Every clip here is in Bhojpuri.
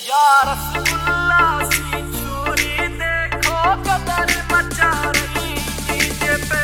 या रसगुल्ला सी छोरी देखो कदर मचा रही डीजे पे।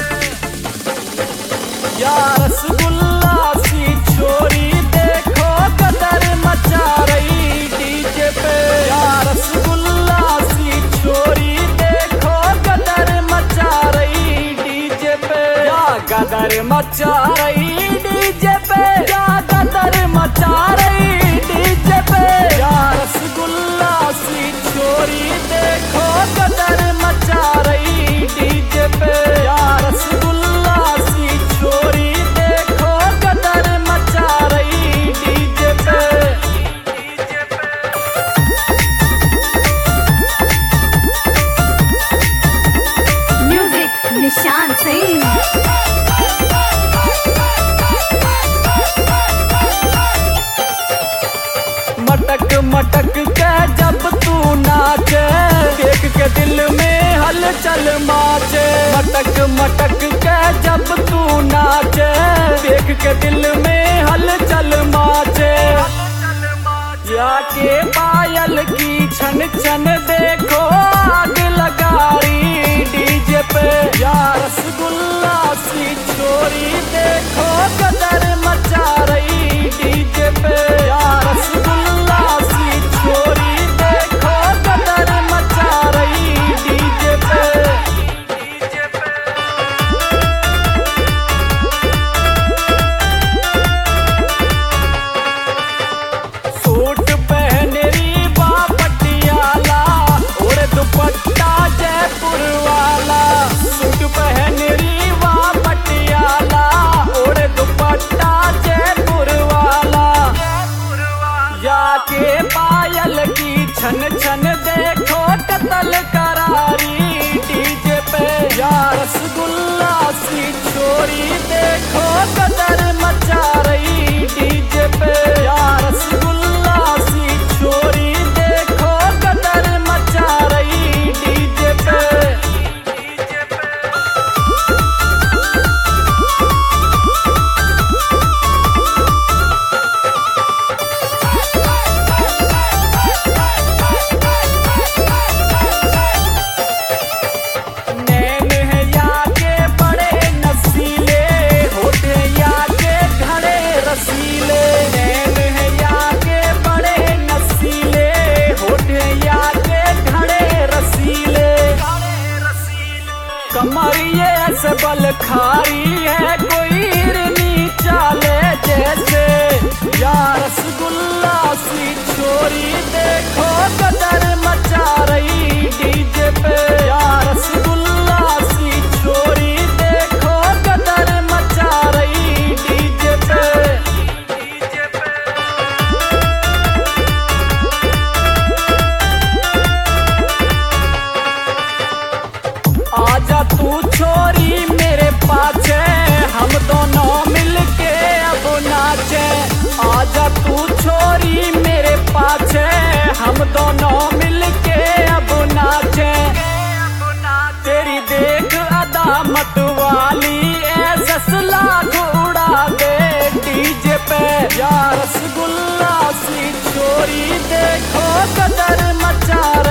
या रसगुल्ला सी छोरी देखो कदर मचा रही डीजे पे। या रसगुल्ला सी छोरी देखो कदर मचा रही डीजे पे। या कदर मचा रही डीजे पे। या कदर मचा रही डीजे पे। या रसगुल्ला सी छोरी देखो कदर मचा रही डीजे पे। या रसगुल्ला सी छोरी देखो कदर मचा रही डीजे पे। म्यूजिक निशान सही। मटक मटक के जब तू नाचे देख के दिल में हलचल माचे। मटक मटक के जब तू नाचे देख के दिल में हलचल माचे। या के पायल की छन छन देखो आग लगा रही डीजे पे। या रसगुल्ला सी छोरी देखो कदर मचा रही डीजे पे। या रसगुल्ला सी छोरी देखो कदर मचा रही डीजे पे। सूट पहन री बा पटियाला और दुपट्टा जयपुर वाला। सूट पहन री बा पटियाला और दुपट्टा जयपुर वाला। या के पायल की छन छन देखो कतल करारी डीजे पे। या रसगुल्ला सी छोरी देखो कदर मचा रही डीजे पे। या रसगुल्ला सी छोरी देखो कदर मचा रही डीजे पे। नैन है या के बड़े नसीले होठ है या के घड़े रसीले। नैन है या के बड़े नसीले होठ है या के घड़े रसीले। कमर ये सबल खारी है कोई हिरनी चाले जैसे। या रसगुल्ला सी छोरी देखो कदर मचा रही डीजे पे। या रसगुल्ला सी छोरी देखो कदर मचा रही डीजे पे। आजा तू छोरी मेरे पाछे हम दोनों मिलके अब नाचे। आजा तू छोरी मेरे पाछे हम दोनों मिलके अब नाचे। तेरी देख अदा मत वाली ऐसा लाख उड़ा दे डीजे पे। या रसगुल्ला सी छोरी देखो कदर मचा